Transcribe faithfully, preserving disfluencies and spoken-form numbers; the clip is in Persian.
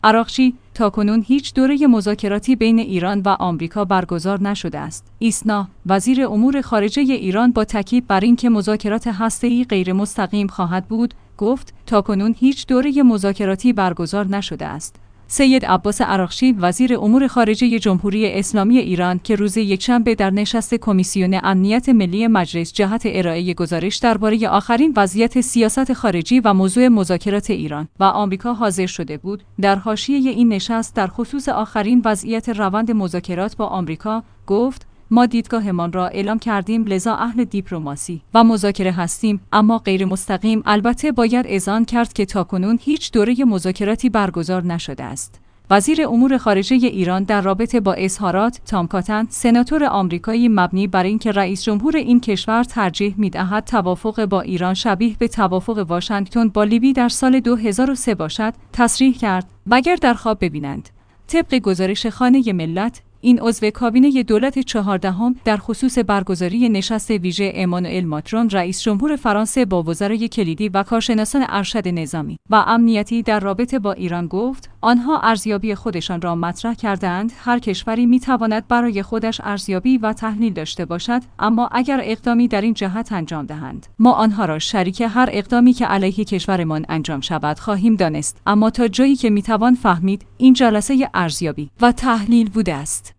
عراقچی: تاکنون هیچ دوره مذاکراتی بین ایران و آمریکا برگزار نشده است. ایسنا: وزیر امور خارجه ایران با تاکید بر اینکه مذاکرات هسته‌ای غیر مستقیم خواهد بود، گفت تاکنون هیچ دوره مذاکراتی برگزار نشده است. سید عباس عراقچی: وزیر امور خارجه جمهوری اسلامی ایران که روز یکشنبه در نشست کمیسیون امنیت ملی مجلس جهت ارائه گزارش درباره آخرین وضعیت سیاست خارجی و موضوع مذاکرات ایران و آمریکا حاضر شده بود، در حاشیه این نشست در خصوص آخرین وضعیت روند مذاکرات با آمریکا گفت: ما دیدگاهمان را اعلام کردیم، لذا اهل دیپلماسی و مذاکره هستیم، اما غیر مستقیم. البته باید اذعان کرد که تاکنون هیچ دوره مذاکراتی برگزار نشده است. وزیر امور خارجه ایران در رابطه با اظهارات تام کاتن، سناتور آمریکایی مبنی بر اینکه رئیس جمهور این کشور ترجیح می‌دهد توافق با ایران شبیه به توافق واشنگتن با لیبی در سال دو هزار و سه باشد، تصریح کرد مگر در خواب ببینند. طبق گزارش خانه ملت، این عضو کابینه دولت چهاردهم در خصوص برگزاری نشست ویژه امانوئل ماکرون رئیس جمهور فرانسه با وزرای کلیدی و کارشناسان ارشد نظامی و امنیتی در رابطه با ایران گفت آنها ارزیابی خودشان را مطرح کردند. هر کشوری میتواند برای خودش ارزیابی و تحلیل داشته باشد، اما اگر اقدامی در این جهت انجام دهند، ما آنها را شریک هر اقدامی که علیه کشورمان انجام شود خواهیم دانست. اما تا جایی که میتوان فهمید، این جلسه ارزیابی و تحلیل بوده است.